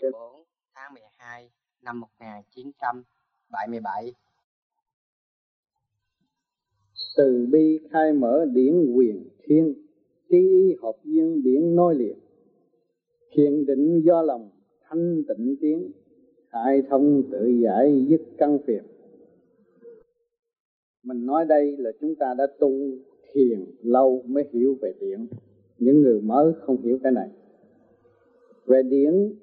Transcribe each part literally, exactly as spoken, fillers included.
bốn tháng mười hai năm một nghìn chín trăm bảy mươi bảy. Từ bi khai mở điển quyền thiên, trí ý hợp duyên điển nói liền. Thiền định do lòng thanh tịnh tiến, khai thông tự giải dứt căn phiền. Mình nói đây là chúng ta đã tu thiền lâu mới hiểu về điển. Những người mới không hiểu cái này. Về điển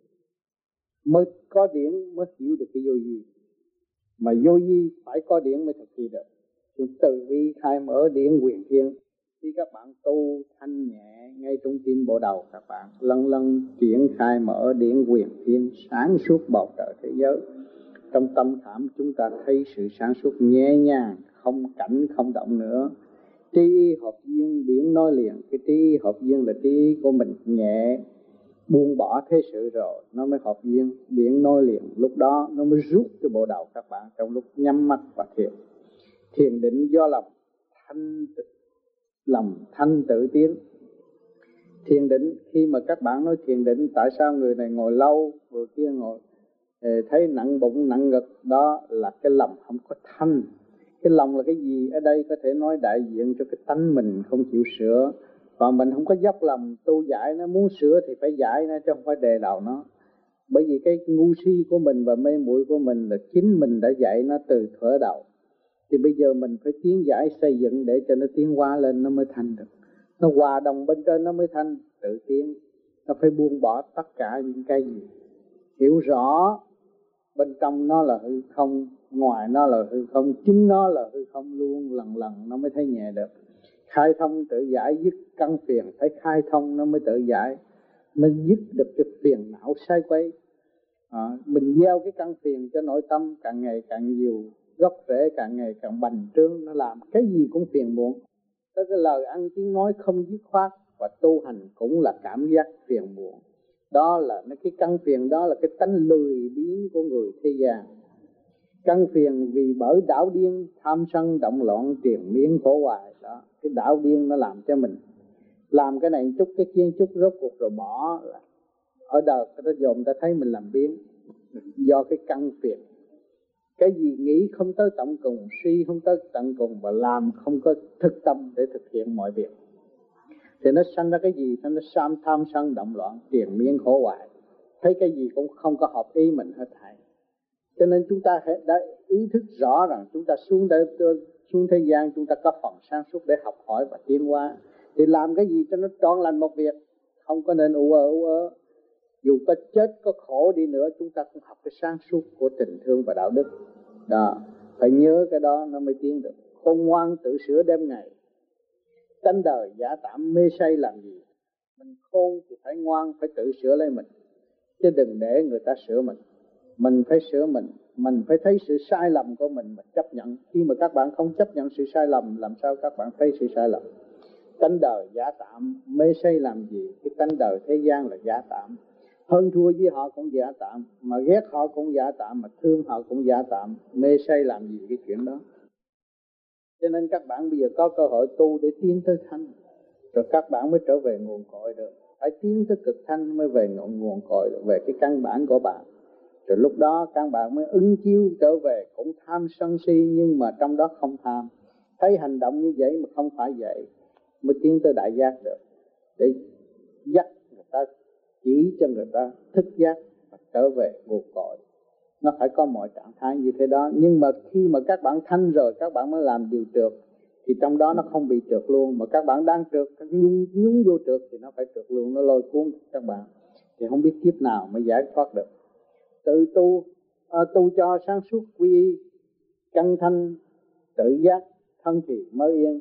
mới có điển mới hiểu được cái vô vi, mà vô vi phải có điển mới thực hiện được. Chúng từ bi khai mở điển quyền thiên. Khi các bạn tu thanh nhẹ ngay trong tim bộ đầu, các bạn lần lần triển khai mở điển quyền thiên, sáng suốt bầu trời thế giới. Trong tâm khảm chúng ta thấy sự sáng suốt nhẹ nhàng, không cảnh không động nữa. Trí hợp duyên điển nói liền. Cái trí hợp duyên là trí của mình nhẹ, buông bỏ thế sự rồi nó mới hợp duyên, điển nói liền. Lúc đó nó mới rút cái bộ đầu các bạn trong lúc nhắm mắt và thiền. Thiền định do lòng thanh lòng thanh tự tiến. Thiền định, khi mà các bạn nói thiền định, tại sao người này ngồi lâu, người kia ngồi thấy nặng bụng nặng ngực, đó là cái lòng không có thanh. Cái lòng là cái gì? Ở đây có thể nói đại diện cho cái tánh mình không chịu sửa. Còn mình không có dốc lòng tu giải nó, muốn sửa thì phải giải nó chứ không phải đề đầu nó. Bởi vì cái ngu si của mình và mê muội của mình là chính mình đã dạy nó từ thuở đầu. Thì bây giờ mình phải tiến giải xây dựng để cho nó tiến hóa lên, nó mới thanh được. Nó hòa đồng bên trên nó mới thanh, tự tiến. Nó phải buông bỏ tất cả những cái gì. Hiểu rõ bên trong nó là hư không, ngoài nó là hư không, chính nó là hư không luôn, lần lần nó mới thấy nhẹ được. Khai thông tự giải dứt căn phiền, phải khai thông nó mới tự giải, mới dứt được cái phiền não sai quấy. À, mình gieo cái căn phiền cho nội tâm càng ngày càng nhiều, gốc rễ càng ngày càng bành trướng, nó làm cái gì cũng phiền muộn. Tới cái lời ăn tiếng nói không dứt khoát, và tu hành cũng là cảm giác phiền muộn. Đó là cái căn phiền, đó là cái tánh lười biếng của người thế gian. Căn phiền vì bởi đảo điên, tham sân động loạn, triền miên khổ hoài. Đó, cái đảo điên nó làm cho mình làm cái này chút cái kia chút, rốt cuộc rồi bỏ. Ở đời ta dồn ta thấy mình làm biến, do cái căn phiền. Cái gì nghĩ không tới tận cùng, suy không tới tận cùng, và làm không có thực tâm để thực hiện mọi việc, thì nó sanh ra cái gì? Nó sam tham sân động loạn, triền miên khổ hoài. Thấy cái gì cũng không có hợp ý mình hết thảy. Cho nên chúng ta đã ý thức rõ rằng chúng ta xuống đây, xuống thế gian, chúng ta có phần sáng suốt để học hỏi và tiến hóa. Thì làm cái gì cho nó trọn lành một việc, không có nên ủ ơ ủ ơ. Dù có chết có khổ đi nữa, chúng ta cũng học cái sáng suốt của tình thương và đạo đức. Đó, phải nhớ cái đó nó mới tiến được. Khôn ngoan tự sửa đêm ngày, tánh đời giả tạm mê say làm gì. Mình khôn thì phải ngoan, phải tự sửa lấy mình, chứ đừng để người ta sửa mình. Mình phải sửa mình, mình phải thấy sự sai lầm của mình mà chấp nhận. Khi mà các bạn không chấp nhận sự sai lầm, làm sao các bạn thấy sự sai lầm? Tánh đời giả tạm mê say làm gì? Cái tánh đời thế gian là giả tạm. Hơn thua với họ cũng giả tạm, mà ghét họ cũng giả tạm, mà thương họ cũng giả tạm. Mê say làm gì cái chuyện đó? Cho nên các bạn bây giờ có cơ hội tu để tiến tới thanh, rồi các bạn mới trở về nguồn cội được. Phải tiến tới cực thanh mới về nguồn cội được, về cái căn bản của bạn. Rồi lúc đó các bạn mới ứng chiếu trở về, cũng tham sân si nhưng mà trong đó không tham. Thấy hành động như vậy mà không phải vậy, mới tiến tới đại giác được. Để dắt người ta, chỉ cho người ta thức giác và trở về nguồn cội. Nó phải có mọi trạng thái như thế đó. Nhưng mà khi mà các bạn thanh rồi, các bạn mới làm điều trượt, thì trong đó nó không bị trượt luôn. Mà các bạn đang trượt, các nhúng, nhúng vô trượt thì nó phải trượt luôn, nó lôi cuốn các bạn. Thì không biết kiếp nào mới giải thoát được. Tự tu, à, tu cho sáng suốt quy y, căn thanh, tự giác, thân thì mới yên.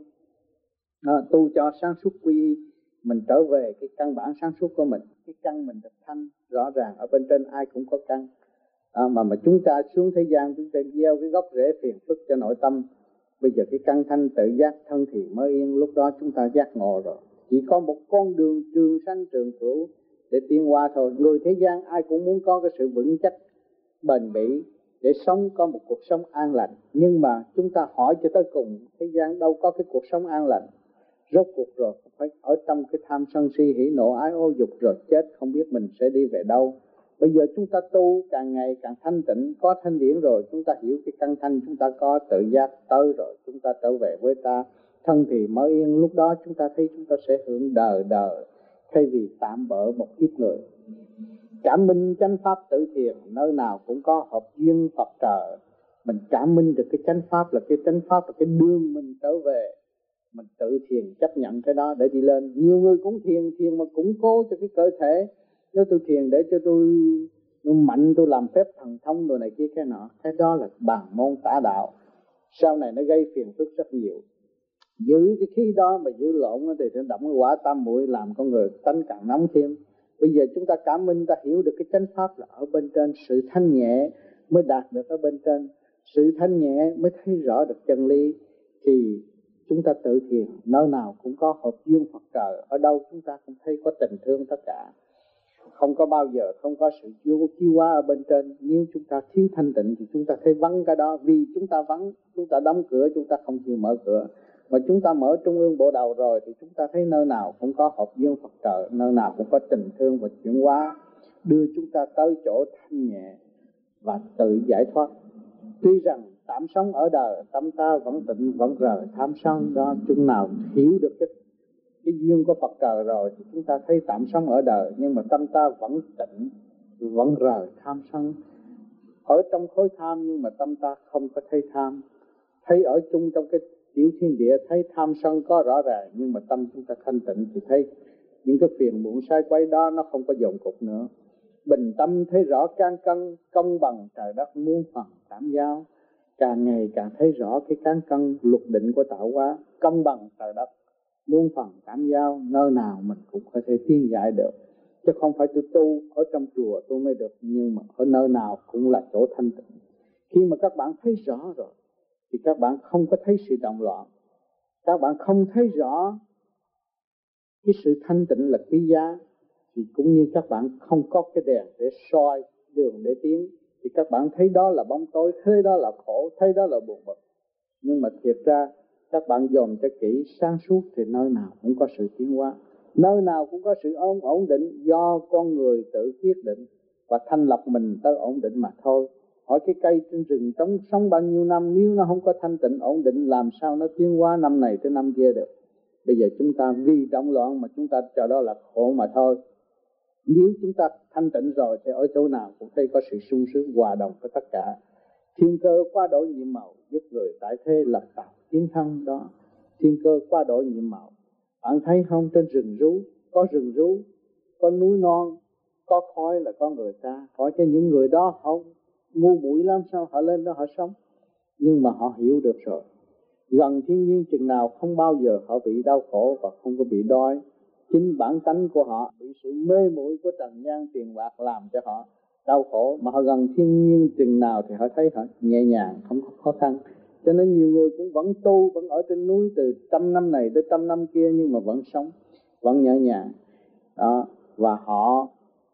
À, tu cho sáng suốt quy y, mình trở về cái căn bản sáng suốt của mình. Cái căn mình được thanh, rõ ràng ở bên trên ai cũng có căn. À, mà mà chúng ta xuống thế gian, chúng ta gieo cái gốc rễ phiền phức cho nội tâm. Bây giờ cái căn thanh tự giác, thân thì mới yên, lúc đó chúng ta giác ngộ rồi. Chỉ có một con đường trường sanh trường cửu để tiến hóa thôi. Người thế gian ai cũng muốn có cái sự vững chắc, bền bỉ để sống có một cuộc sống an lành. Nhưng mà chúng ta hỏi cho tới cùng, thế gian đâu có cái cuộc sống an lành. Rốt cuộc rồi phải ở trong cái tham sân si hỉ nộ ái ô dục, rồi chết không biết mình sẽ đi về đâu. Bây giờ chúng ta tu càng ngày càng thanh tịnh, có thanh điển rồi, chúng ta hiểu cái căn thanh chúng ta có, tự giác tới rồi, chúng ta trở về với ta, thân thì mới yên. Lúc đó chúng ta thấy chúng ta sẽ hưởng đời đời, thay vì tạm bỡ một kiếp người. Cảm minh chánh pháp tự thiền, nơi nào cũng có hợp duyên Phật trời. Mình cảm minh được cái chánh pháp, là cái chánh pháp là cái đường mình trở về. Mình tự thiền chấp nhận cái đó để đi lên. Nhiều người cũng thiền, thiền mà củng cố cho cái cơ thể. Nếu tôi thiền để cho tôi, tôi mạnh, tôi làm phép thần thông đồ này kia cái nọ, cái đó là bằng môn tả đạo. Sau này nó gây phiền phức rất nhiều. Giữ cái khí đó mà giữ lộn thì nó động cái quả tam muội, làm con người tánh càng nóng thêm. Bây giờ chúng ta cảm minh, ta hiểu được cái chánh pháp là ở bên trên, sự thanh nhẹ mới đạt được ở bên trên. Sự thanh nhẹ mới thấy rõ được chân lý. Thì chúng ta tự thiền, nơi nào cũng có hợp duyên Phật trời, ở đâu chúng ta cũng thấy có tình thương tất cả. Không có bao giờ không có sự chiếu chiếu hóa ở bên trên. Nếu chúng ta thiếu thanh tịnh thì chúng ta thấy vắng cái đó. Vì chúng ta vắng, chúng ta đóng cửa, chúng ta không chịu mở cửa. Mà chúng ta mở trung ương bộ đầu rồi thì chúng ta thấy nơi nào cũng có hợp duyên Phật trời, nơi nào cũng có tình thương và chuyển hóa, đưa chúng ta tới chỗ thanh nhẹ và tự giải thoát. Tuy rằng tạm sống ở đời, tâm ta vẫn tịnh vẫn rời tham sân đó. Chúng nào hiểu được cái cái duyên của Phật trời rồi thì chúng ta thấy tạm sống ở đời, nhưng mà tâm ta vẫn tịnh vẫn rời tham sân. Ở trong khối tham nhưng mà tâm ta không có thấy tham. Thấy ở chung trong cái tiểu thiên địa, thấy tham sân có rõ ràng, nhưng mà tâm chúng ta thanh tịnh thì thấy những cái phiền muộn sai quấy đó nó không có dồn cục nữa. Bình tâm thấy rõ can cân, công bằng trời đất muôn phần cảm giao. Càng ngày càng thấy rõ cái cán cân luật định của tạo hóa, công bằng trời đất muôn phần cảm giao, nơi nào mình cũng có thể tiến giải được. Chứ không phải tôi tu ở trong chùa tôi mới được, nhưng mà ở nơi nào cũng là chỗ thanh tịnh. Khi mà các bạn thấy rõ rồi thì các bạn không có thấy sự động loạn. Các bạn không thấy rõ cái sự thanh tịnh là quý giá, thì cũng như các bạn không có cái đèn để soi đường để tiến, thì các bạn thấy đó là bóng tối, thấy đó là khổ, thấy đó là buồn bực. Nhưng mà thiệt ra các bạn dòm cho kỹ sáng suốt thì nơi nào cũng có sự tiến hóa, nơi nào cũng có sự ổn ổn định do con người tự quyết định và thanh lập mình tới ổn định mà thôi. Hỏi cái cây trên rừng trống sống bao nhiêu năm, nếu nó không có thanh tịnh ổn định làm sao nó tiến hóa năm này tới năm kia được. Bây giờ chúng ta vì động loạn mà chúng ta cho đó là khổ mà thôi. Nếu chúng ta thanh tịnh rồi thì ở chỗ nào cũng thấy có sự sung sướng hòa đồng với tất cả. Thiên cơ qua đổi nhiệm màu, giúp người tại thế lập tạo tiến thân đó. Thiên cơ qua đổi nhiệm màu. Bạn thấy không, trên rừng rú có rừng rú, có núi non, có khói là có người ta. Hỏi cho những người đó không ngu muội lắm sao họ lên đó họ sống. Nhưng mà họ hiểu được rồi, gần thiên nhiên chừng nào không bao giờ họ bị đau khổ và không có bị đói. Chính bản tánh của họ bị sự mê muội của trần gian tiền bạc làm cho họ đau khổ, mà họ gần thiên nhiên chừng nào thì họ thấy họ nhẹ nhàng, không có khó khăn. Cho nên nhiều người cũng vẫn tu, vẫn ở trên núi từ trăm năm này tới trăm năm kia, nhưng mà vẫn sống, vẫn nhẹ nhàng đó. Và họ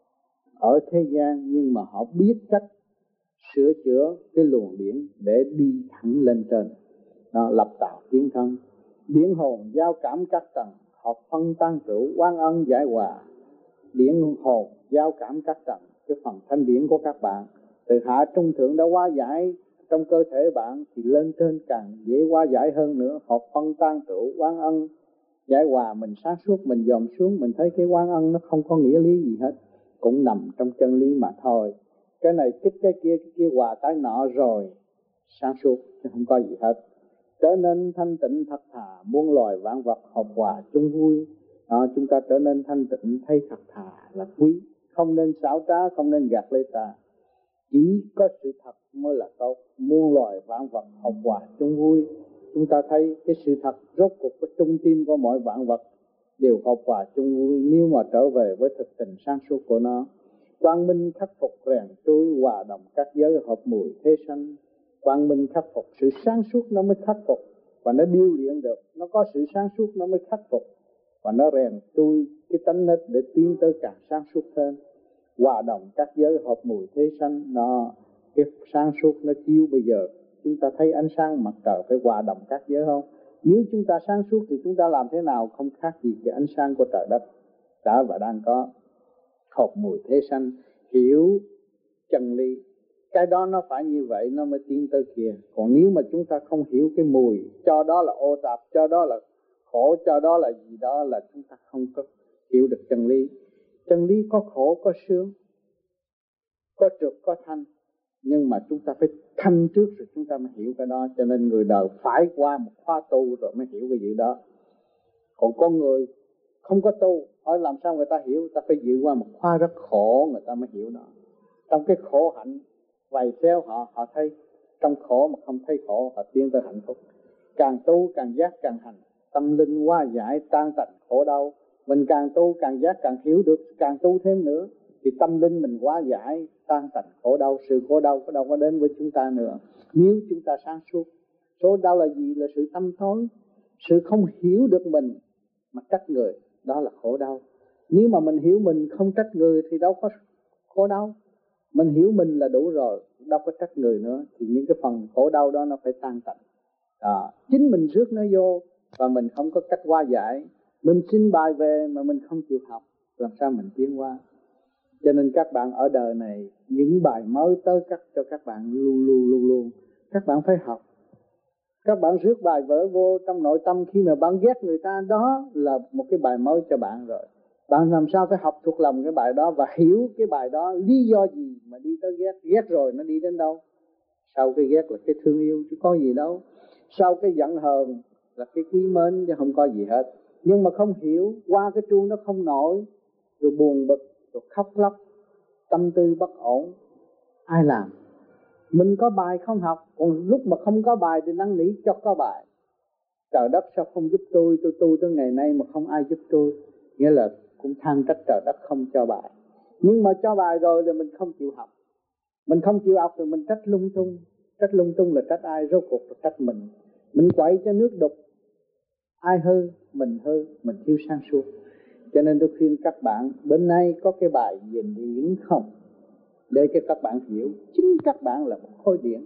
ở thế gian nhưng mà họ biết cách sửa chữa cái luồng điển để đi thẳng lên trên đó, lập tạo tiến thân. Điển hồn giao cảm các tầng, hợp phân tan trụ, oan ân giải hòa. Điển hồn giao cảm các tầng, cái phần thanh điển của các bạn từ hạ trung thượng đã hóa giải trong cơ thể bạn, thì lên trên càng dễ hóa giải hơn nữa. Hợp phân tan trụ, oan ân giải hòa. Mình sáng suốt, mình dòm xuống, mình thấy cái oan ân nó không có nghĩa lý gì hết, cũng nằm trong chân lý mà thôi. Cái này kích cái kia, cái kia hòa cái nọ rồi sáng suốt, chứ không có gì hết. Trở nên thanh tịnh thật thà, muôn loài vạn vật hợp hòa chung vui. Đó, chúng ta trở nên thanh tịnh thấy thật thà là quý, không nên xảo trá, không nên gạt lấy ta. Chỉ có sự thật mới là tốt. Muôn loài vạn vật hợp hòa chung vui. Chúng ta thấy cái sự thật rốt cuộc cái trung tim của mọi vạn vật đều hợp hòa chung vui nếu mà trở về với thực tình sáng suốt của nó. Quang minh khắc phục rèn trôi, hòa đồng các giới hợp mùi thế sanh. Quang minh khắc phục, sự sáng suốt nó mới khắc phục và nó điêu luyện được. Nó có sự sáng suốt nó mới khắc phục và nó rèn trôi cái tánh nết để tiến tới càng sáng suốt hơn. Hòa đồng các giới hợp mùi thế sanh. Nó cái sáng suốt nó chiếu. Bây giờ chúng ta thấy ánh sáng mặt trời phải hòa đồng các giới không? Nếu chúng ta sáng suốt thì chúng ta làm thế nào không khác gì cái ánh sáng của trời đất đã và đang có. Hợp mùi thế sanh, hiểu chân lý. Cái đó nó phải như vậy nó mới tiến tới kia. Còn nếu mà chúng ta không hiểu cái mùi, cho đó là ô tạp, cho đó là khổ, cho đó là gì đó, là chúng ta không có hiểu được chân lý. Chân lý có khổ, có sướng, có trượt, có thanh. Nhưng mà chúng ta phải thanh trước rồi chúng ta mới hiểu cái đó. Cho nên người đời phải qua một khóa tu rồi mới hiểu cái gì đó. Còn con người không có tu, hỏi làm sao người ta hiểu? Người ta phải dự qua một khóa rất khổ người ta mới hiểu đó. Trong cái khổ hạnh vầy xéo họ, họ thấy trong khổ mà không thấy khổ, họ tiến tới hạnh phúc. Càng tu càng giác càng hành, tâm linh hóa giải tan tành khổ đau. Mình càng tu càng giác càng hiểu được, càng tu thêm nữa thì tâm linh mình hóa giải tan tành khổ đau. Sự khổ đau có đâu có đến với chúng ta nữa nếu chúng ta sáng suốt. Số đau là gì? Là sự tâm tối, sự không hiểu được mình mà trách người, đó là khổ đau. Nếu mà mình hiểu mình không trách người thì đâu có khổ đau. Mình hiểu mình là đủ rồi, đâu có trách người nữa. Thì những cái phần khổ đau đó nó phải tan tành. À, chính mình rước nó vô và mình không có cách hóa giải. Mình xin bài về mà mình không chịu học, làm sao mình tiến qua? Cho nên các bạn ở đời này, những bài mới tới cắt cho các bạn luôn luôn luôn luôn. Các bạn phải học. Các bạn rước bài vở vô trong nội tâm, khi mà bạn ghét người ta, đó là một cái bài mới cho bạn rồi. Bạn làm sao phải học thuộc lòng cái bài đó và hiểu cái bài đó lý do gì mà đi tới ghét. Ghét rồi nó đi đến đâu? Sau cái ghét là cái thương yêu chứ có gì đâu. Sau cái giận hờn là cái quý mến chứ không có gì hết. Nhưng mà không hiểu, qua cái chuông nó không nổi, rồi buồn bực, rồi khóc lóc, tâm tư bất ổn. Ai làm? Mình có bài không học, còn lúc mà không có bài thì năn nỉ cho có bài. Trời đất sao không giúp tôi, tôi tu tới ngày nay mà không ai giúp tôi. Nghĩa là cũng than trách trời đất không cho bài. Nhưng mà cho bài rồi thì mình không chịu học. Mình không chịu học thì mình trách lung tung. Trách lung tung là trách ai? Rốt cuộc là trách mình. Mình quậy cho nước đục. Ai hư? Mình hư, mình thiếu sáng suốt. Cho nên tôi khuyên các bạn, bên nay có cái bài về điển không? Để cho các bạn hiểu, chính các bạn là một khối điển.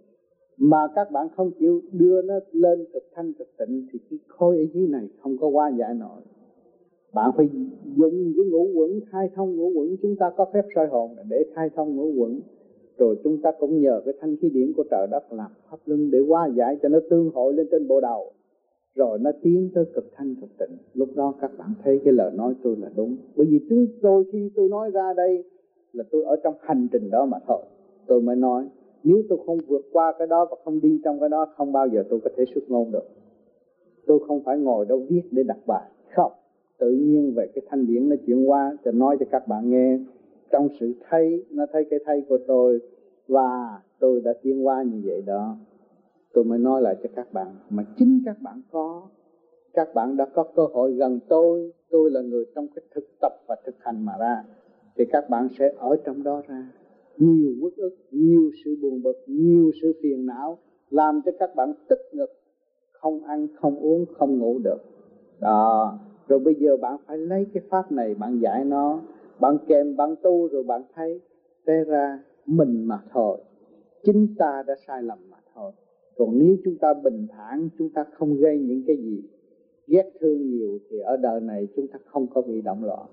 Mà các bạn không chịu đưa nó lên cực thanh cực tịnh thì cái khối ở dưới này không có hóa giải nổi. Bạn phải dùng cái ngũ quẩn, khai thông ngũ quẩn. Chúng ta có phép soi hồn để khai thông ngũ quẩn. Rồi chúng ta cũng nhờ cái thanh khí điển của trời đất làm pháp luân để hóa giải cho nó tương hội lên trên bộ đầu. Rồi nó tiến tới cực thanh cực tịnh. Lúc đó các bạn thấy cái lời nói tôi là đúng. Bởi vì chúng tôi khi tôi nói ra đây là tôi ở trong hành trình đó mà thôi. Tôi mới nói. Nếu tôi không vượt qua cái đó và không đi trong cái đó, không bao giờ tôi có thể xuất ngôn được. Tôi không phải ngồi đâu viết để đặt bài. Không. Tự nhiên về cái thanh điển nó chuyển qua cho nói cho các bạn nghe. Trong sự thấy, nó thấy cái thấy của tôi và tôi đã tiến qua như vậy đó. Tôi mới nói lại cho các bạn. Mà chính các bạn có. Các bạn đã có cơ hội gần tôi. Tôi là người trong cái thực tập và thực hành mà ra. Thì các bạn sẽ ở trong đó ra. Nhiều uất ức, nhiều sự buồn bực, nhiều sự phiền não, làm cho các bạn tức ngực, không ăn, không uống, không ngủ được. Đó. Rồi bây giờ bạn phải lấy cái pháp này, bạn giải nó. Bạn kèm, bạn tu rồi bạn thấy té ra mình mà thôi. Chính ta đã sai lầm mà thôi. Còn nếu chúng ta bình thản, chúng ta không gây những cái gì ghét thương nhiều thì ở đời này chúng ta không có bị động loạn.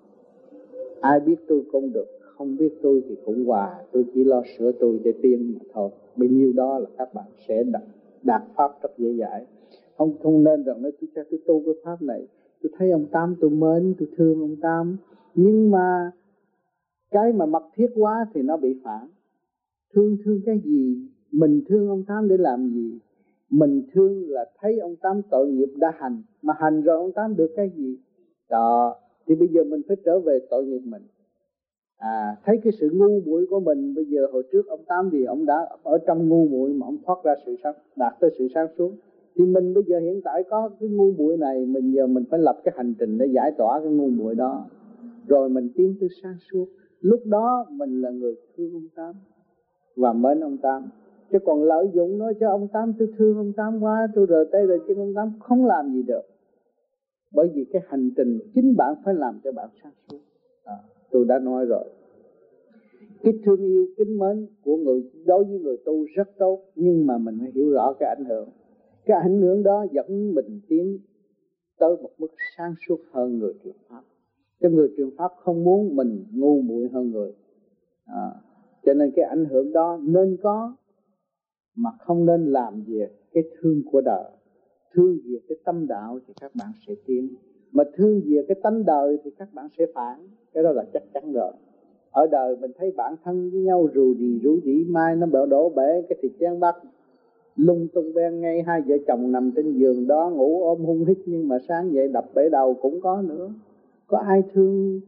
Ai biết tôi cũng được, không biết tôi thì cũng hòa. Tôi chỉ lo sửa tôi để tiên mà thôi. Bấy nhiêu đó là các bạn sẽ đạt, đạt pháp rất dễ dãi. Không, không nên rằng nói tôi, tôi tu cái pháp này. Tôi thấy ông Tám tôi mến, tôi thương ông Tám. Nhưng mà cái mà mật thiết quá thì nó bị phản. Thương thương cái gì? Mình thương ông Tám để làm gì? Mình thương là thấy ông Tám tội nghiệp đã hành. Mà hành rồi ông Tám được cái gì? Đó. Thì bây giờ mình phải trở về tội nghiệp mình. À, thấy cái sự ngu muội của mình. Bây giờ hồi trước ông Tám thì ông đã ở trong ngu muội mà ông thoát ra sự sáng, đạt tới sự sáng suốt. Thì mình bây giờ hiện tại có cái ngu muội này, mình giờ mình phải lập cái hành trình để giải tỏa cái ngu muội đó. Rồi mình tiến tới sáng suốt. Lúc đó mình là người thương ông Tám và mến ông Tám. Chứ còn lợi dụng nói cho ông Tám, tôi thương ông Tám quá, tôi rờ tay rờ chân ông Tám, không làm gì được. Bởi vì cái hành trình chính bạn phải làm cho bạn sáng suốt. À, tôi đã nói rồi. Cái thương yêu, kính mến của người đối với người tu rất tốt. Nhưng mà mình phải hiểu rõ cái ảnh hưởng. Cái ảnh hưởng đó dẫn mình tiến tới một mức sáng suốt hơn người truyền pháp. Cái người truyền pháp không muốn mình ngu muội hơn người. À, cho nên cái ảnh hưởng đó nên có, mà không nên làm về cái thương của đời. Thương về cái tâm đạo thì các bạn sẽ tiến, mà thương về cái tánh đời thì các bạn sẽ phản. Cái đó là chắc chắn rồi. Ở đời mình thấy bản thân với nhau rù rì rú rỉ, mai nó bỡ đổ bể cái thịt chén bát lung tung ben ngay, hai vợ chồng nằm trên giường đó ngủ ôm hung hít, nhưng mà sáng dậy đập bể đầu cũng có nữa. Có ai thương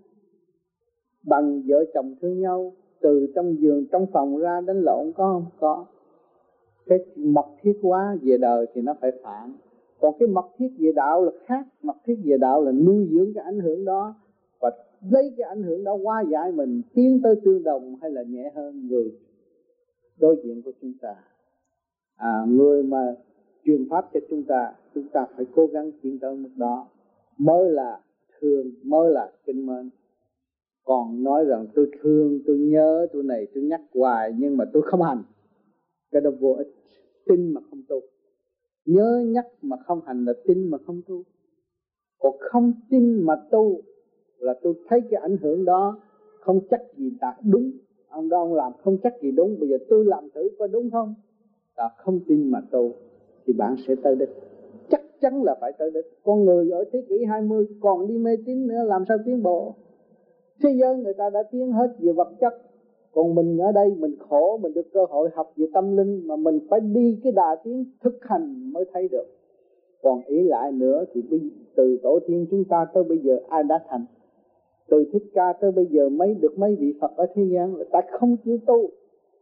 bằng vợ chồng thương nhau từ trong giường trong phòng ra đánh lộn có không? Có. Cái mật thiết quá về đời thì nó phải phản. Còn cái mật thiết về đạo là khác. Mật thiết về đạo là nuôi dưỡng cái ảnh hưởng đó và lấy cái ảnh hưởng đó hóa giải mình, tiến tới tương đồng hay là nhẹ hơn người đối diện của chúng ta. À, người mà truyền pháp cho chúng ta, chúng ta phải cố gắng tiến tới mức đó mới là thương, mới là kính mến. Còn nói rằng tôi thương, tôi nhớ, tôi này, tôi nhắc hoài nhưng mà tôi không hành, cái đó vô ích. Tin mà không tu, nhớ nhắc mà không hành là tin mà không tu. Còn không tin mà tu là tôi thấy cái ảnh hưởng đó không chắc gì đạt đúng. Ông đó ông làm không chắc gì đúng, bây giờ tôi làm thử coi đúng không. Là không tin mà tu thì bạn sẽ tới đích, chắc chắn là phải tới đích. Con người ở thế kỷ hai mươi còn đi mê tín nữa làm sao tiến bộ? Thế giới người ta đã tiến hết về vật chất, còn mình ở đây mình khổ, mình được cơ hội học về tâm linh mà mình phải đi cái đà tiến thực hành mới thấy được. Còn ý lại nữa thì từ tổ tiên chúng ta tới bây giờ ai đã thành? Từ Thích Ca tới bây giờ mấy được mấy vị Phật ở thế gian là ta không chịu tu,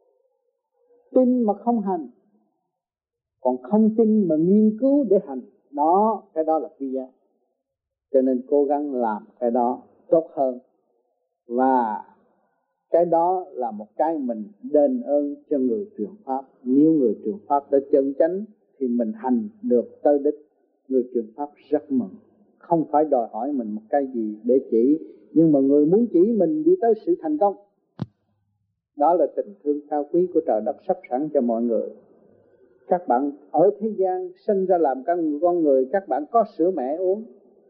tin mà không hành. Còn không tin mà nghiên cứu để hành, đó, cái đó là quý giá. Cho nên cố gắng làm cái đó tốt hơn. Và cái đó là một cái mình đền ơn cho người truyền pháp. Nếu người truyền pháp đã chân chánh thì mình hành được tới đích. Người truyền pháp rất mừng, không phải đòi hỏi mình một cái gì để chỉ, nhưng mà người muốn chỉ mình đi tới sự thành công. Đó là tình thương cao quý của trời đất sắp sẵn cho mọi người. Các bạn ở thế gian sinh ra làm con người, các bạn có sữa mẹ uống.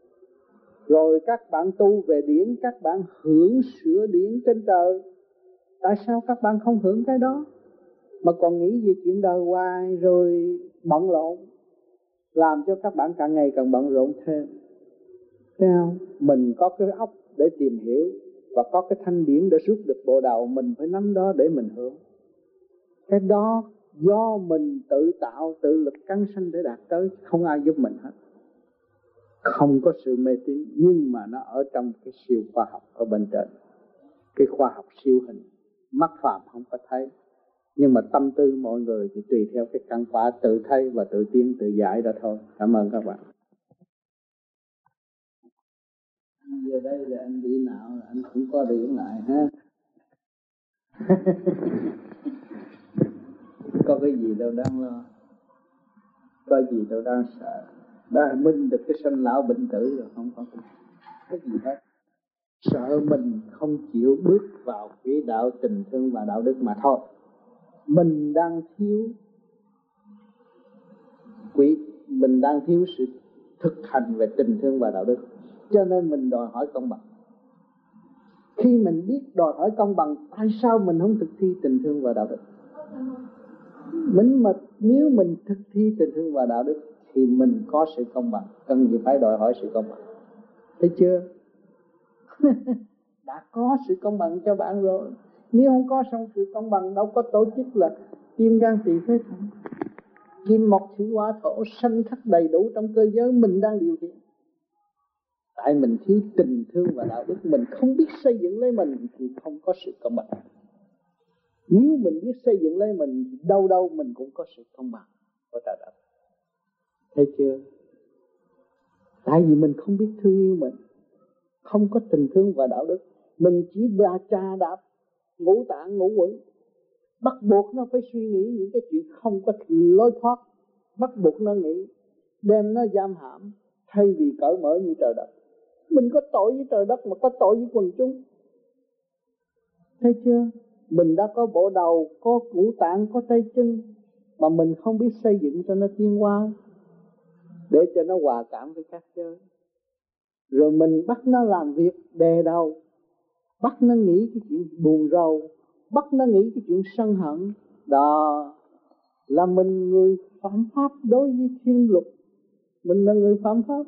Rồi các bạn tu về điển, các bạn hưởng sữa điển trên trời. Tại sao các bạn không hưởng cái đó mà còn nghĩ về chuyện đời hoài rồi bận rộn, làm cho các bạn càng ngày càng bận rộn thêm. Thấy không? Mình có cái óc để tìm hiểu và có cái thanh điển để rút được bộ đầu, mình phải nắm đó để mình hưởng. Cái đó do mình tự tạo, tự lực căng sanh để đạt tới, không ai giúp mình hết. Không có sự mê tín, nhưng mà nó ở trong cái siêu khoa học ở bên trên. Cái khoa học siêu hình, mắt phàm không có thấy, nhưng mà tâm tư mọi người thì tùy theo cái căn quả tự thấy và tự tiến tự giải đó thôi. Cảm ơn các bạn. Giờ đây là anh đi nào anh cũng có điện lại ha. Có cái gì đâu đáng lo, có gì đâu đáng sợ. Đã minh được cái sanh lão bệnh tử rồi, không có cái gì hết. Sợ mình không chịu bước vào quỹ đạo tình thương và đạo đức mà thôi. Mình đang thiếu quỹ, mình đang thiếu sự thực hành về tình thương và đạo đức, cho nên mình đòi hỏi công bằng. Khi mình biết đòi hỏi công bằng, tại sao mình không thực thi tình thương và đạo đức? Mình mà nếu mình thực thi tình thương và đạo đức thì mình có sự công bằng, cần gì phải đòi hỏi sự công bằng. Thấy chưa? Đã có sự công bằng cho bạn rồi. Nếu không có xong sự công bằng, đâu có tổ chức là tim gan tỳ phế thận, kim mộc thủy hỏa thổ sanh khắc đầy đủ trong cơ giới mình đang điều khiển. Tại mình thiếu tình thương và đạo đức, mình không biết xây dựng lấy mình thì không có sự công bằng. Nếu mình biết xây dựng lấy mình thì đâu đâu mình cũng có sự công bằng của trời đất. Thấy chưa? Tại vì mình không biết thương yêu mình, không có tình thương và đạo đức, mình chỉ đà trà đạp ngũ tạng ngũ quẩn, bắt buộc nó phải suy nghĩ những cái chuyện không có lối thoát, bắt buộc nó nghĩ, đem nó giam hãm thay vì cởi mở như trời đất. Mình có tội với trời đất mà có tội với quần chúng. Thấy chưa? Mình đã có bộ đầu, có ngũ tạng, có tay chân mà mình không biết xây dựng cho nó tiến hóa, để cho nó hòa cảm với các giới. Rồi mình bắt nó làm việc đè đầu, bắt nó nghĩ cái chuyện buồn rầu, bắt nó nghĩ cái chuyện sân hận. Đó là mình người phạm pháp đối với thiên luật. Mình là người phạm pháp.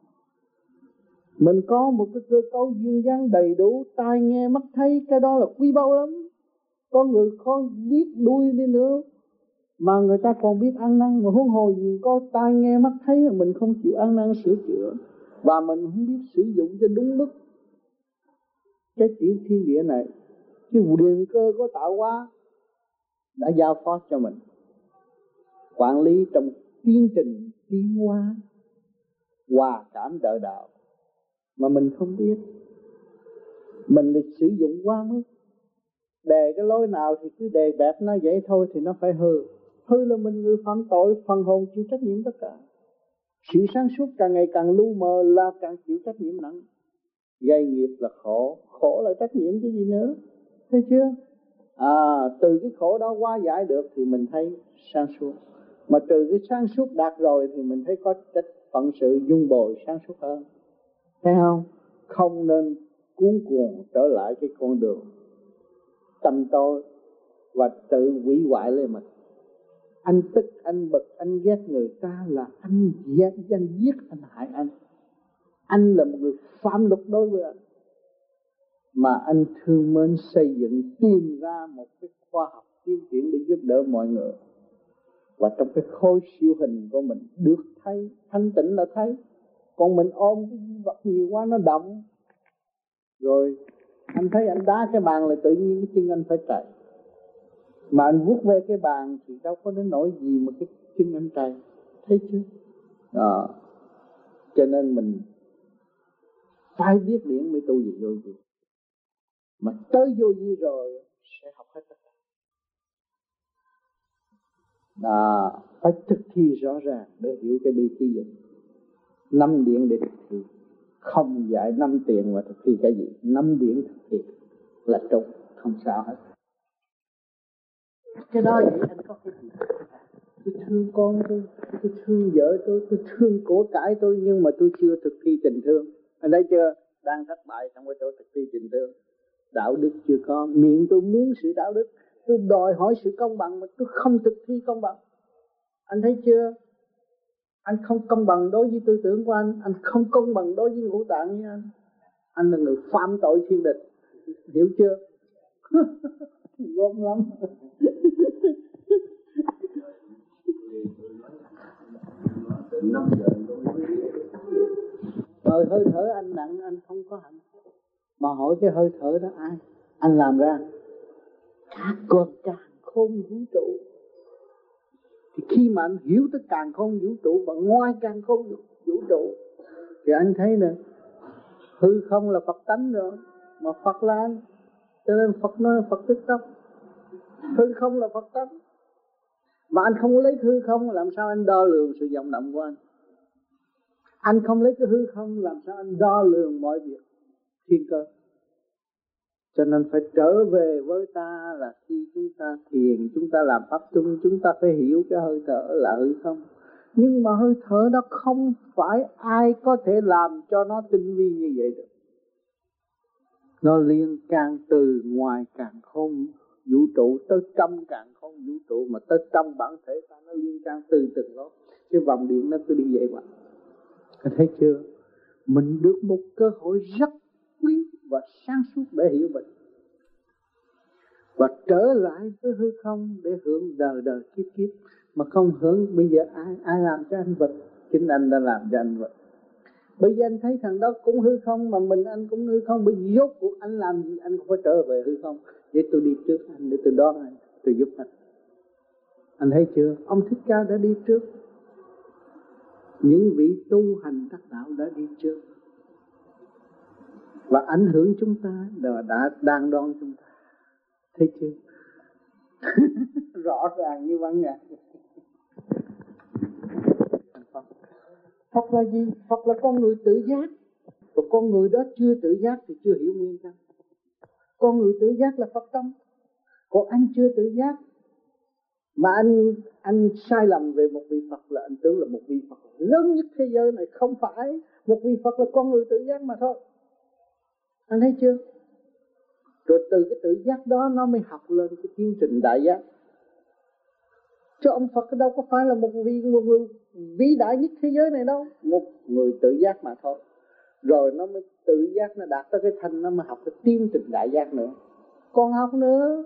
Mình có một cái cơ cấu duyên dáng đầy đủ, tai nghe mắt thấy, cái đó là quý báu lắm. Có người không biết đuôi đi nữa mà người ta còn biết ăn năn, mà huống hồ gì có tai nghe mắt thấy mà mình không chịu ăn năn sửa chữa, và mình không biết sử dụng cho đúng mức cái tiểu thiên địa này. Cái điện cơ có tạo hóa đã giao phó cho mình quản lý trong tiến trình tiến hóa hòa cảm đời đạo, mà mình không biết. Mình được sử dụng quá mức, đề cái lối nào thì cứ đề bẹp nó vậy thôi thì nó phải hư. Hư là mình người phạm tội, phần hồn chịu trách nhiệm tất cả. Sự sáng suốt càng ngày càng lu mờ là càng chịu trách nhiệm nặng. Gây nghiệp là khổ, khổ là trách nhiệm cái gì nữa, thấy chưa? À, từ cái khổ đó hóa giải được thì mình thấy sáng suốt. Mà từ cái sáng suốt đạt rồi thì mình thấy có trách phận sự dung bồi sáng suốt hơn. Thấy không? Không nên cuốn cuồng trở lại cái con đường tâm tối và tự hủy hoại lên mình. Anh tức, anh bực, anh ghét người ta là anh giết, anh giết, anh hại anh. Anh là một người phạm luật đối với anh. Mà anh thương mến xây dựng, tìm ra một cái khoa học tiến triển để giúp đỡ mọi người. Và trong cái khối siêu hình của mình được thấy, thanh tịnh là thấy. Còn mình ôm cái vật nhiều quá nó động. Rồi anh thấy anh đá cái bàn là tự nhiên cái chân anh phải chạy. Mà anh vuốt về cái bàn thì đâu có đến nỗi gì mà cái chân anh chạy. Thấy chưa? Đó. Cho nên mình phải biết điển mới tu gì vô gì. Mà tới vô gì rồi sẽ học hết tất cả. Đó. Phải thực thi rõ ràng để hiểu cái bi thi dụng. Năm điển để thực thi. Không dạy năm tiền mà thực thi cái gì. Năm điển thực thi là trục, không sao hết. Cái đó vậy anh có cái gì? Tôi thương con tôi, tôi thương vợ tôi, tôi thương của cải tôi, nhưng mà tôi chưa thực thi tình thương. Anh thấy chưa? Đang thất bại trong cái chỗ thực thi tình thương. Đạo đức chưa có, miệng tôi muốn sự đạo đức, tôi đòi hỏi sự công bằng mà tôi không thực thi công bằng. Anh thấy chưa? Anh không công bằng đối với tư tưởng của anh, anh không công bằng đối với ngũ tạng với anh. Anh là người phạm tội thiên địch, hiểu chưa? Gom lắm. Rồi hơi thở anh nặng, anh không có hạnh phúc. Mà hỏi cái hơi thở đó ai? Anh làm ra các con càn khôn vũ trụ. Thì khi mà anh hiểu tới càn khôn vũ trụ và ngoài càn khôn vũ trụ thì anh thấy nè, hư không là Phật tánh rồi, mà Phật là anh. Cho nên Phật nói Phật tức tốc. Hư không là Phật tánh. Mà anh không lấy hư không, làm sao anh đo lường sự vọng động của anh? Anh không lấy cái hư không, làm sao anh đo lường mọi việc thiên cơ? Cho nên phải trở về với ta là khi chúng ta thiền, chúng ta làm pháp chung, chúng ta phải hiểu cái hơi thở là hư không. Nhưng mà hơi thở đó không phải ai có thể làm cho nó tinh vi như vậy được. Nó liên can từ ngoài càn khôn vũ trụ tới trong càn khôn vũ trụ, mà tới trong bản thể ta nó liên can từ từng đó. Cái vòng điện nó cứ đi vậy mà. Anh thấy chưa? Mình được một cơ hội rất quý và sáng suốt để hiểu mình. Và trở lại với hư không để hưởng đời đời kiếp kiếp. Mà không hưởng bây giờ ai ai làm cho anh vật? Chính anh đã làm cho anh vật. Bây giờ anh thấy thằng đó cũng hư không, mà mình anh cũng hư không. Bây giờ rốt cuộc anh làm gì anh cũng phải trở về hư không. Vậy tôi đi trước anh để tôi đón anh, tôi giúp anh. Anh thấy chưa? Ông Thích Ca đã đi trước. Những vị tu hành đắc đạo đã đi trước. Và ảnh hưởng chúng ta đã, đã đang đón chúng ta. Thấy chưa? Rõ ràng như ban ngày. Phật. Phật là gì? Phật là con người tự giác. Và con người đó chưa tự giác thì chưa hiểu nguyên căn. Con người tự giác là Phật tâm. Còn anh chưa tự giác mà anh anh sai lầm về một vị Phật là anh tưởng là một vị Phật lớn nhất thế giới này. Không phải. Một vị Phật là con người tự giác mà thôi. Anh thấy chưa? Rồi từ cái tự giác đó nó mới học lên cái tiến trình đại giác. Chứ ông Phật đâu có phải là một vị một người vĩ đại nhất thế giới này đâu, một người tự giác mà thôi. Rồi nó mới tự giác, nó đạt tới cái thanh, nó mới học cái tiến trình đại giác nữa. Còn học nữa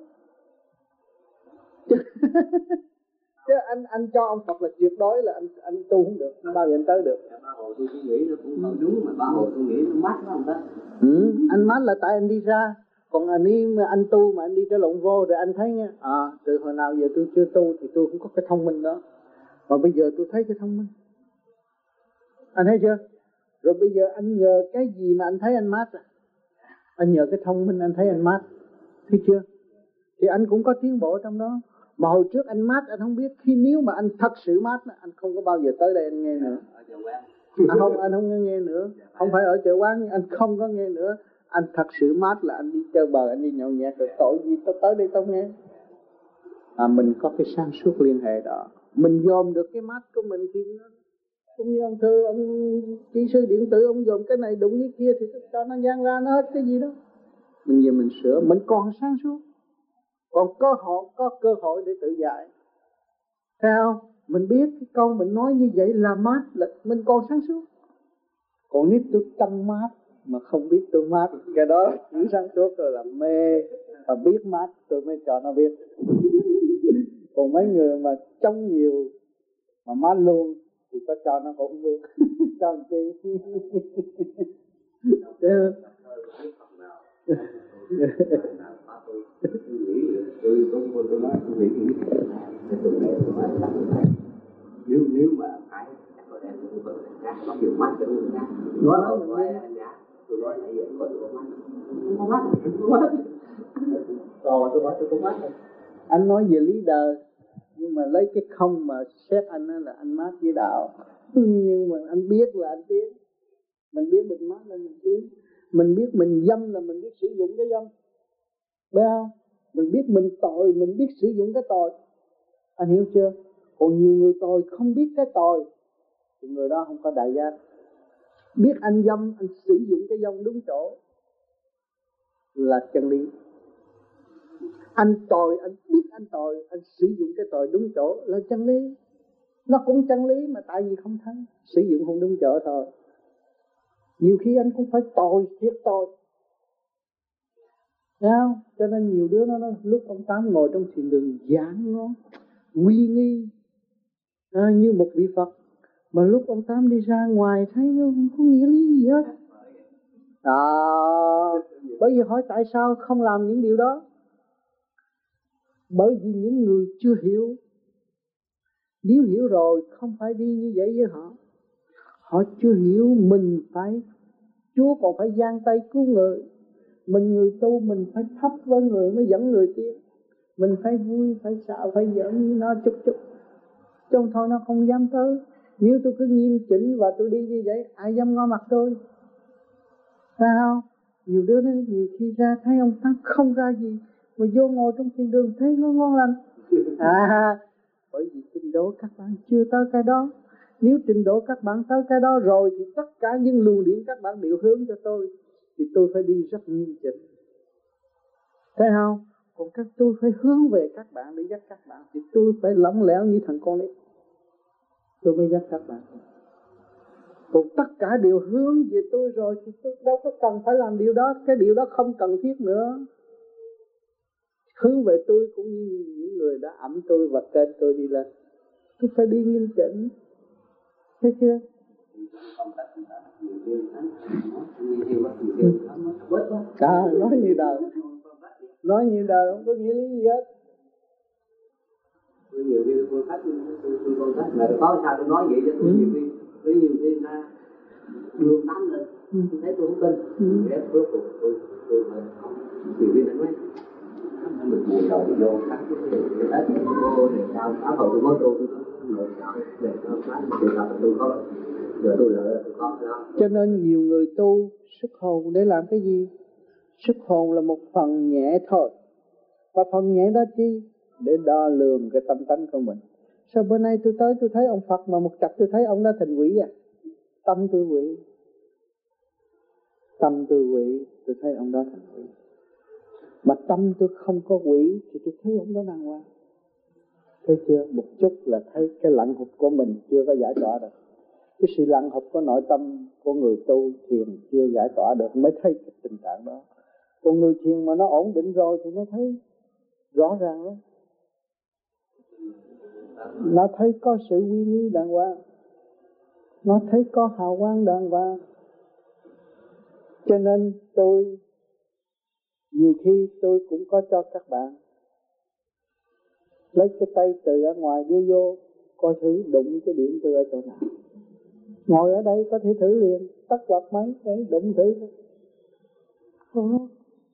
chứ anh anh cho ông Phật là tuyệt đối là anh anh tu không được, không bao giờ anh tới được. Ba hồi tôi nghĩ nó cũng không đúng, mà ba hồi tôi nghĩ nó mát lắm đó. Ừ, anh mát là tại anh đi ra. Còn anh đi mà anh tu mà anh đi trở lộn vô rồi anh thấy nha, à từ hồi nào giờ tôi chưa tu thì tôi không có cái thông minh đó, mà bây giờ tôi thấy cái thông minh. Anh thấy chưa? Rồi bây giờ anh nhờ cái gì mà anh thấy anh mát à? Anh nhờ cái thông minh anh thấy anh mát, thấy chưa? Thì anh cũng có tiến bộ trong đó. Mà hồi trước anh mát anh không biết, khi nếu mà anh thật sự mát anh không có bao giờ tới đây anh nghe nữa. À không, anh không nghe, nghe nữa. Không phải ở chợ quán, anh không có nghe nữa. Anh thật sự mát là anh đi chơi bờ, anh đi nhậu nhẹt rồi tội gì tôi tới đây tôi nghe. À mình có cái sáng suốt liên hệ đó, mình dòm được cái mát của mình thì nó cũng như ông thơ, ông kỹ sư điện tử, ông dòm cái này đụng với kia thì cho nó gian ra nó hết cái gì đó. Mình về mình sửa, mình còn sáng suốt, còn cơ hội, có cơ hội để tự giải. Thấy không? Mình biết cái câu mình nói như vậy là mát, là mình còn sáng suốt. Còn nếu tôi tâm mát mà không biết tôi mát, cái đó chỉ sáng suốt rồi là mê. Và biết mát tôi mới cho nó biết. Còn mấy người mà trong nhiều mà mát luôn thì có cho nó cũng không biết. Cho làm chi. Chứ tôi tôi tôi nói tôi nghĩ nghĩ cái tuần này tôi nói là nếu nếu mà phải có đem tôi vẫn khác có nhiều mắt cho người khác nói nói nói tôi nói nãy giờ có nhiều mắt không có mắt không có mắt rồi tôi nói tôi có mắt. Anh nói về lý đời nhưng mà lấy cái không mà xét anh là anh mát với đạo. Nhưng mà anh biết là anh tiến, mình biết mình mát là mình tiến, mình biết mình dâm là mình biết sử dụng cái dâm, biết không? Mình biết mình tội, mình biết sử dụng cái tội. Anh hiểu chưa? Còn nhiều người tội không biết cái tội thì người đó không có đại giác. Biết anh dâm, anh sử dụng cái dâm đúng chỗ là chân lý. Anh tội, anh biết anh tội, anh sử dụng cái tội đúng chỗ là chân lý. Nó cũng chân lý mà tại vì không thấy, sử dụng không đúng chỗ thôi. Nhiều khi anh cũng phải tội, thiệt tội. Thấy không? Cho nên nhiều đứa nó nói lúc ông Tám ngồi trong thiền đường giảng nó uy nghi à, như một vị Phật. Mà lúc ông Tám đi ra ngoài thấy nó không có nghĩa lý gì hết. À, bởi vì hỏi tại sao không làm những điều đó? Bởi vì những người chưa hiểu. Nếu hiểu rồi không phải đi như vậy với họ. Họ chưa hiểu mình phải, Chúa còn phải giang tay cứu người. Mình người tu mình phải thấp với người mới dẫn người tiến. Mình phải vui, phải xạo, phải giỡn như nó chút chút. Trong thôi nó không dám tới. Nếu tôi cứ nghiêm chỉnh và tôi đi như vậy, ai dám ngó mặt tôi? Phải không? Nhiều đứa nó nhiều khi ra thấy ông Tám không ra gì, mà vô ngồi trong thiền đường thấy nó ngon lành. À, bởi vì trình độ các bạn chưa tới cái đó. Nếu trình độ các bạn tới cái đó rồi thì tất cả những luồng điển các bạn đều hướng cho tôi, thì tôi phải đi rất nghiêm chỉnh. Thấy không? Còn các tôi phải hướng về các bạn để dắt các bạn, thì tôi phải lỏng lẻo như thằng con nít, tôi mới dắt các bạn. Còn tất cả đều hướng về tôi rồi thì tôi đâu có cần phải làm điều đó. Cái điều đó không cần thiết nữa. Hướng về tôi cũng như những người đã ẵm tôi và kênh tôi đi lên. Tôi phải đi nghiêm chỉnh. Thấy chưa? À, nói như đời. Nói như đời không có nghĩa lý gì hết. Tôi nhiều khi tôi khách tôi con khách mà có sao tôi nói vậy cho tôi nhiều khi tôi nhiều khi ra đường tắm lên tôi thấy tôi không tin. Để lúc tôi tôi tôi không nhiều khi nó nói mình buồn đầu vô khách cái hết cô để sao áo cầu tôi có tôi tôi nội để nó phát để làm tôi có giờ tôi lợi tôi có đó. Cho nên nhiều người tu xuất hồn để làm cái gì? Xuất hồn là một phần nhẹ thôi. Và phần nhẹ đó chi? Để đo lường cái tâm tánh của mình. Sao bữa nay tôi tới tôi thấy ông Phật mà một chập tôi thấy ông đó thành quỷ à? Tâm tôi quỷ. Tâm tôi quỷ, tôi thấy ông đó thành quỷ. Mà tâm tôi không có quỷ thì tôi thấy ông đó đàng hoàng. Thấy chưa? Một chút là thấy cái lặng hụt của mình chưa có giải tỏa được. Cái sự lặng hụt của nội tâm của người tu thiền chưa giải tỏa được mới thấy cái tình trạng đó. Còn người thiền mà nó ổn định rồi thì nó thấy rõ ràng lắm. Nó thấy có sự uy nghi đàng hoàng, nó thấy có hào quang đàng hoàng. Cho nên tôi nhiều khi tôi cũng có cho các bạn lấy cái tay từ ở ngoài đưa vô coi thử đụng cái điện từ ở chỗ nào. Ngồi ở đây có thể thử liền, tắt quạt máy để đụng thử. Có.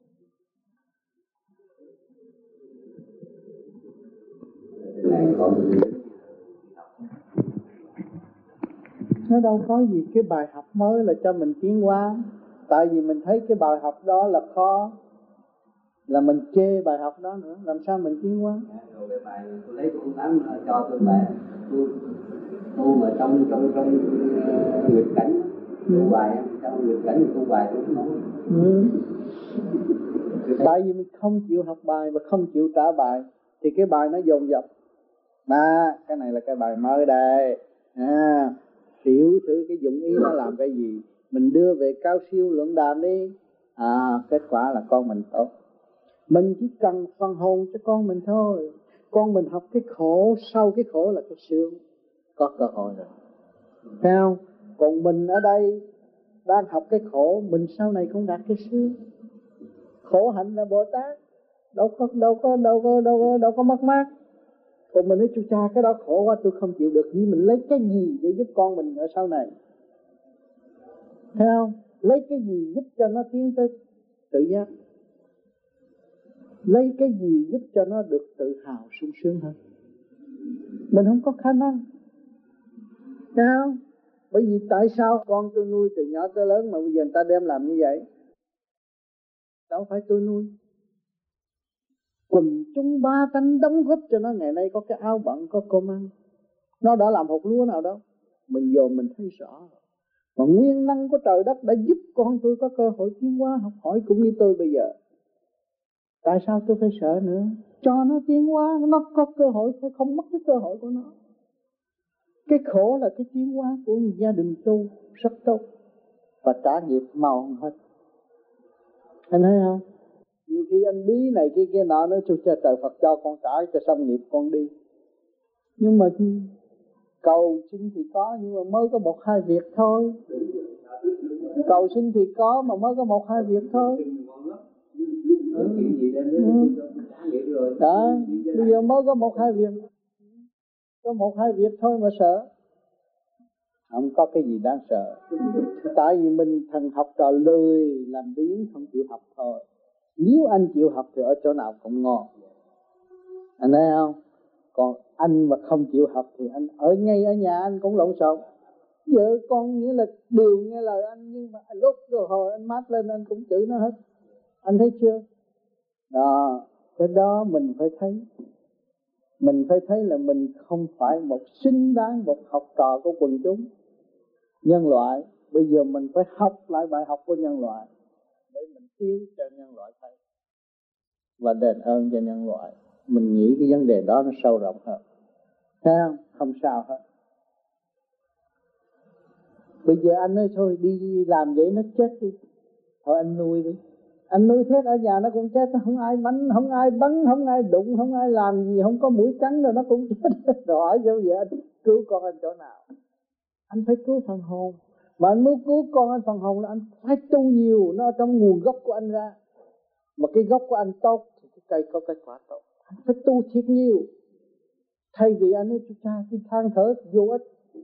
Nó đâu có gì, cái bài học mới là cho mình tiến hóa. Tại vì mình thấy cái bài học đó là khó, là mình chê bài học đó nữa, làm sao mình tiến hóa? Rồi cái bài tôi lấy của ông Tám cho tôi bài tôi tu mà trong trong trong uh, nghịch cảnh tu bài trong nghịch cảnh tu bài tôi cũng nói. Ừ. Tại vì mình không chịu học bài và không chịu trả bài thì cái bài nó dồn dập. Mà cái này là cái bài mới đây. À, hiểu thử cái dụng ý nó làm cái gì. Mình đưa về cao siêu luận đàm đi. À, kết quả là con mình tốt. Mình chỉ cần phần hồn cho con mình thôi. Con mình học cái khổ, sau cái khổ là cái sướng. Có cơ hội rồi. Thấy không? Còn mình ở đây đang học cái khổ, mình sau này cũng đạt cái sướng. Khổ hạnh là Bồ Tát, đâu có đâu có đâu có đâu có đâu có mất mát. Còn mình nói chú cha cái đó khổ quá tôi không chịu được, vì mình lấy cái gì để giúp con mình ở sau này? Thấy không? Lấy cái gì giúp cho nó tiến tới tự giác? Lấy cái gì giúp cho nó được tự hào sung sướng hơn? Mình không có khả năng. Thấy không? Bởi vì tại sao con tôi nuôi từ nhỏ tới lớn mà bây giờ người ta đem làm như vậy? Đâu phải tôi nuôi. Quần chúng ba tánh đóng góp cho nó ngày nay có cái áo bận, có cơm ăn. Nó đã làm hột lúa nào đâu. Mình vô mình thấy rõ. Mà nguyên năng của trời đất đã giúp con tôi có cơ hội tiến hóa học hỏi cũng như tôi bây giờ. Tại sao tôi phải sợ nữa? Cho nó tiến hóa, nó có cơ hội, phải không mất cái cơ hội của nó. Cái khổ là cái tiến hóa của một gia đình tu rất tốt và trả nghiệp màu hết. Anh thấy không? Nhiều khi anh bí này kia kia nọ nói cho trời Phật cho con trả cho xong nghiệp con đi. Nhưng mà cầu xin thì có, nhưng mà mới có một hai việc thôi. Cầu xin thì có mà mới có một hai việc thôi. Ừ. Ừ. Đó, bây giờ mới có một hai việc. Có một hai việc thôi mà sợ. Không có cái gì đáng sợ. Tại vì mình thằng học trò lười làm biếng không chịu học thôi. Nếu anh chịu học thì ở chỗ nào cũng ngon. Anh thấy không? Còn anh mà không chịu học thì anh ở ngay ở nhà anh cũng lộn xộn. Vợ con nghĩa là đều nghe lời anh, nhưng mà lúc rồi hồi anh mát lên anh cũng chửi nó hết. Anh thấy chưa? Đó, cái đó mình phải thấy. Mình phải thấy là mình không phải một xứng đáng một học trò của quần chúng nhân loại. Bây giờ mình phải học lại bài học của nhân loại để mình tiến cho nhân loại thấy và đền ơn cho nhân loại. Mình nghĩ cái vấn đề đó nó sâu rộng hơn. Thấy không? Không sao hết. Bây giờ anh nói thôi đi làm vậy nó chết đi, thôi anh nuôi đi. Anh nuôi thiết ở nhà nó cũng chết, không ai bắn, không ai bắn, không ai đụng, không ai làm gì, không có mũi cắn rồi nó cũng chết. Rồi hỏi sao vậy? Anh cứu con anh chỗ nào? Anh phải cứu phần hồn. Mà anh muốn cứu con anh phần hồn là anh phải tu nhiều, nó ở trong nguồn gốc của anh ra. Mà cái gốc của anh tốt thì cái cây có cái quả tốt. Anh phải tu thiệt nhiều. Thay vì anh nói chú cha cứ than thở vô ích.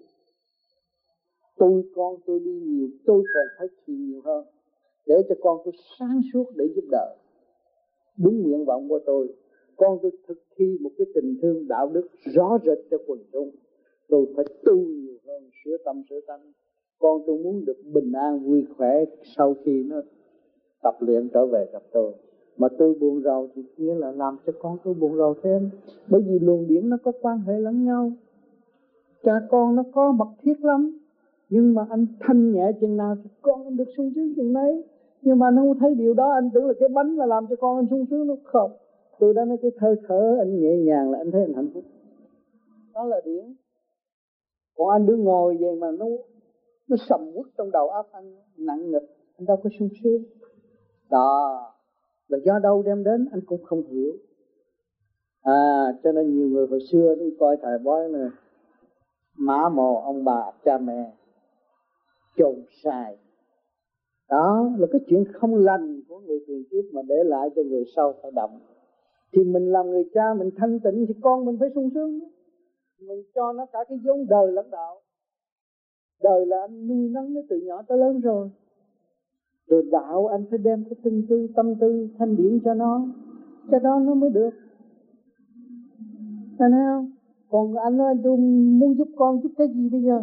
Tôi con tôi đi nhiều, tôi còn phải thiền nhiều hơn để cho con tôi sáng suốt để giúp đỡ. Đúng nguyện vọng của tôi. Con tôi thực thi một cái tình thương đạo đức rõ rệt cho quần chúng. Tôi phải tu nhiều hơn, sửa tâm sửa tánh. Con tôi muốn được bình an vui khỏe sau khi nó tập luyện trở về gặp tôi. Mà tôi buồn rầu thì nghĩa là làm cho con tôi buồn rầu thêm. Bởi vì luồng điển nó có quan hệ lẫn nhau. Cha con nó có mật thiết lắm. Nhưng mà anh thanh nhẹ chừng nào thì con anh được sung sướng chừng đấy. Nhưng mà nó không thấy điều đó, anh tưởng là cái bánh là làm cho con anh sung sướng. Nó không, tôi đã nói cái hơi thở anh nhẹ nhàng là anh thấy anh hạnh phúc. Đó là điển. Còn anh đứng ngồi vậy mà nó nó sầm uất trong đầu óc anh, nặng nịch, anh đâu có sung sướng. Đó là do đâu đem đến anh cũng không hiểu. À, cho nên nhiều người hồi xưa đi coi thời bói này, mã mồ ông bà cha mẹ chồn sai. Đó là cái chuyện không lành của người tiền kiếp mà để lại cho người sau phải động. Thì mình làm người cha mình thanh tịnh thì con mình phải sung sướng. Mình cho nó cả cái vốn đời lẫn đạo. Đời là anh nuôi nấng nó từ nhỏ tới lớn rồi. Rồi đạo anh phải đem cái tâm tư, tâm tư thanh điển cho nó. Cái đó nó mới được. Anh thấy không? Còn anh nói tôi muốn giúp con giúp cái gì bây giờ?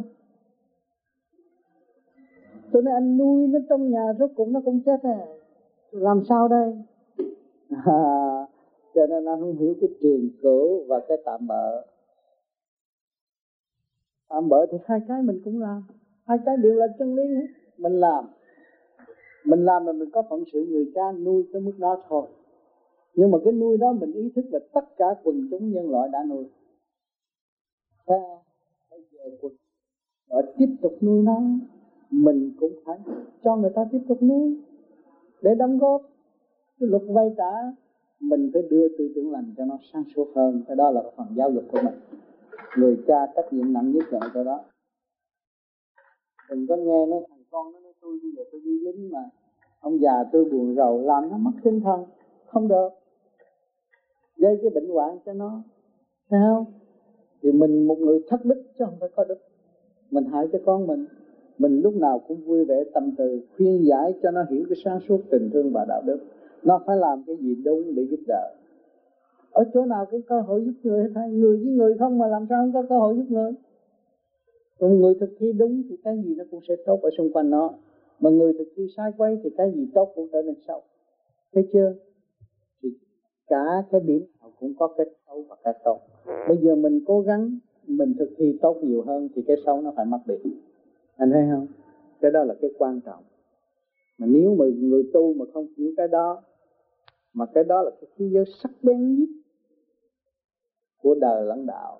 Tôi nói anh nuôi nó trong nhà rốt cuộc nó cũng chết à. Làm sao đây? À, cho nên anh không hiểu cái trường cửu và cái tạm bợ. Tạm bợ thì hai cái mình cũng làm. Hai cái đều là chân lý hết. Mình làm. Mình làm mà mình có phận sự người cha nuôi tới mức đó thôi. Nhưng mà cái nuôi đó mình ý thức là tất cả quần chúng nhân loại đã nuôi. Ta phải về quần và tiếp tục nuôi nó. Mình cũng phải cho người ta tiếp tục nuôi để đóng góp cái luật vay trả. Mình phải đưa tư tưởng lành cho nó sáng suốt hơn. Cái đó là phần giáo dục của mình. Người cha trách nhiệm nặng nhất là cái đó. Đừng có nghe nó thằng con nó nói tôi bây giờ tôi đi lính mà ông già tôi buồn rầu làm nó mất tinh thần. Không được. Gây cái bệnh hoạn cho nó. Thấy không? Thì mình một người thất đức chứ không phải có đức. Mình hại cho con mình. Mình lúc nào cũng vui vẻ tâm từ khuyên giải cho nó hiểu cái sáng suốt tình thương và đạo đức. Nó phải làm cái gì đúng để giúp đỡ. Ở chỗ nào cũng cơ hội giúp người hết. Người với người không mà làm sao không có cơ hội giúp người. Còn người thực thi đúng thì cái gì nó cũng sẽ tốt ở xung quanh nó. Mà người thực thi sai quấy thì cái gì tốt cũng trở nên xấu. Thấy chưa? Thì cả cái điểm nào cũng có cái xấu và cái tốt. Bây giờ mình cố gắng mình thực thi tốt nhiều hơn thì cái xấu nó phải mất đi. Anh thấy không? Cái đó là cái quan trọng. Mà nếu mà người tu mà không hiểu cái đó, mà cái đó là cái khí giới sắc bén nhất của đời lẫn đạo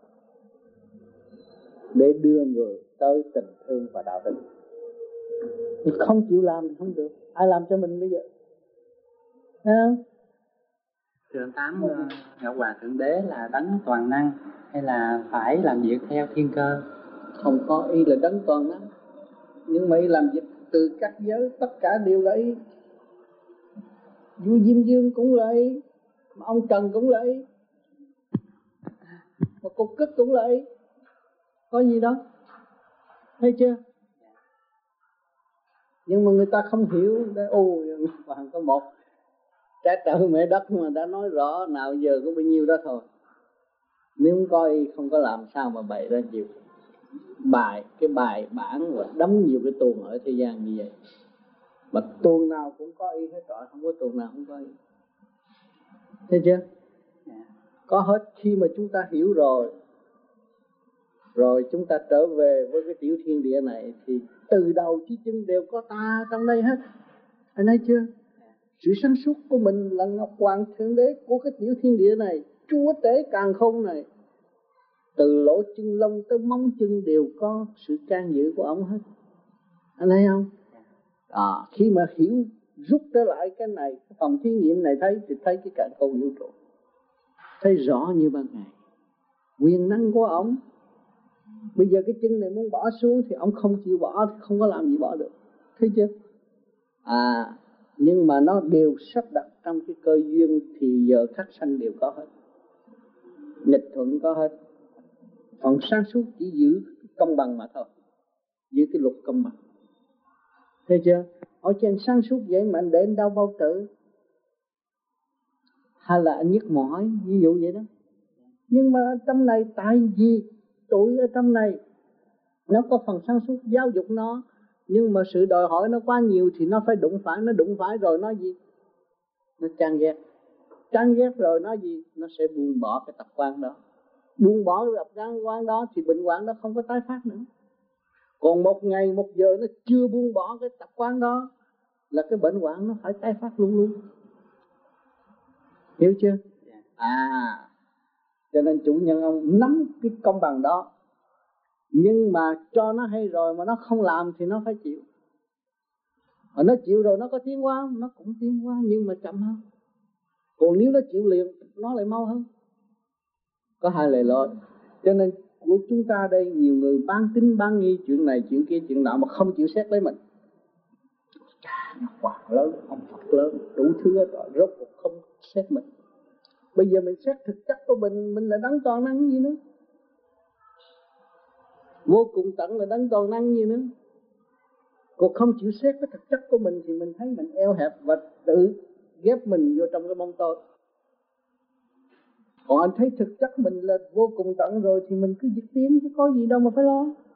để đưa người tới tình thương và đạo đức. Thì không chịu làm thì không được. Ai làm cho mình bây giờ? Thấy không? Thượng Tám, Ngọc Hoàng Thượng Đế là đấng toàn năng hay là phải làm việc theo thiên cơ? Không có ý là đấng toàn năng, nhưng mà ý làm việc từ các giới tất cả đều là ý. Vua Diêm Dương cũng là ý, mà ông Trần cũng là ý, mà cục cức cũng là ý. Có gì đó, thấy chưa? Nhưng mà người ta không hiểu. Ồ, Hoàng có một trái trời mẹ đất mà đã nói rõ, nào giờ có bao nhiêu đó thôi. Nếu không có ý không có làm sao mà bày ra nhiều bài, cái bài bản và đóng nhiều cái tuồng ở thế gian như vậy. Mà tuồng nào cũng có ý hết rồi, không có tuồng nào không có ý. Thấy chưa? Có hết. Khi mà chúng ta hiểu rồi, rồi chúng ta trở về với cái tiểu thiên địa này thì từ đầu chí chân đều có ta trong đây hết. Anh thấy chưa? Sự sáng suốt của mình là Ngọc Hoàng Thượng Đế của cái tiểu thiên địa này, chúa tể càn khôn này. Từ lỗ chân lông tới móng chân đều có sự can dự của ông hết. Anh thấy không? À, khi mà hiểu rút trở lại cái này, cái phòng thí nghiệm này thấy thì thấy cái càn khôn vũ trụ, thấy rõ như ban ngày. Quyền năng của ông. Bây giờ cái chân này muốn bỏ xuống thì ông không chịu bỏ, thì không có làm gì bỏ được. Thấy chưa? À, nhưng mà nó đều sắp đặt trong cái cơ duyên thì giờ khắc sanh đều có hết. Nghịch thuận có hết. Còn sáng suốt chỉ giữ công bằng mà thôi. Giữ cái luật công bằng. Thấy chưa? Ở trên sáng suốt vậy mà anh để anh đau bao tử, hay là anh nhức mỏi, ví dụ vậy đó. Nhưng mà trong này tại vì tuổi ở trong này nó có phần sáng suốt giáo dục nó, nhưng mà sự đòi hỏi nó quá nhiều thì nó phải đụng phải. Nó đụng phải rồi nó gì? Nó chán ghét. Chán ghét rồi nó gì? Nó sẽ buông bỏ cái tập quán đó. Buông bỏ cái tập quán đó thì bệnh hoạn đó không có tái phát nữa. Còn một ngày một giờ nó chưa buông bỏ cái tập quán đó là cái bệnh hoạn nó phải tái phát luôn luôn. Hiểu chưa? À, cho nên chủ nhân ông nắm cái công bằng đó. Nhưng mà cho nó hay rồi mà nó không làm thì nó phải chịu. Mà nó chịu rồi nó có tiến hóa không? Nó cũng tiến hóa nhưng mà chậm hơn. Còn nếu nó chịu liền nó lại mau hơn. Có hai lời lối. Cho nên của chúng ta đây nhiều người bán tín bán nghi chuyện này chuyện kia chuyện nọ mà không chịu xét lấy mình. Nó quả lớn, ông Phật lớn, đủ thứ rồi, rốt cuộc không xét mình. Bây giờ mình xét thực chất của mình, mình là đấng toàn năng gì nữa. Vô cùng tận là đấng toàn năng gì nữa. Còn không chịu xét cái thực chất của mình thì mình thấy mình eo hẹp và tự ghép mình vô trong cái bóng tối. Còn anh thấy thực chất mình là vô cùng tận rồi thì mình cứ dịch tiến chứ có gì đâu mà phải lo.